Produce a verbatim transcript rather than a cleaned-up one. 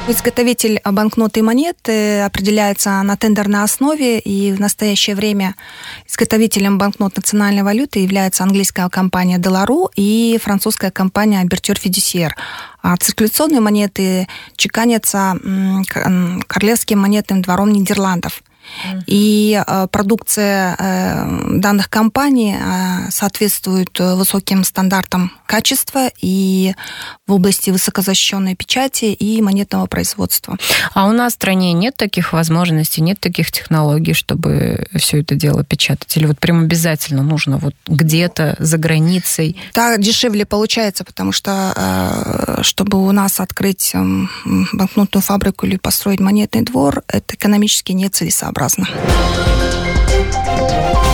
Изготовитель банкноты и монеты определяется на тендерной основе, и в настоящее время изготовителем банкнот национальной валюты является английская компания Делару и французская компания Aberture Fiduciaire. А циркуляционные монеты чеканятся Королевским монетным двором Нидерландов. И э, продукция э, данных компаний э, соответствует высоким стандартам качества и в области высокозащищенной печати и монетного производства. А у нас в стране нет таких возможностей, нет таких технологий, чтобы все это дело печатать? Или вот прям обязательно нужно вот где-то за границей? Так дешевле получается, потому что э, чтобы у нас открыть э, банкнотную фабрику или построить монетный двор, это экономически нецелесообразно.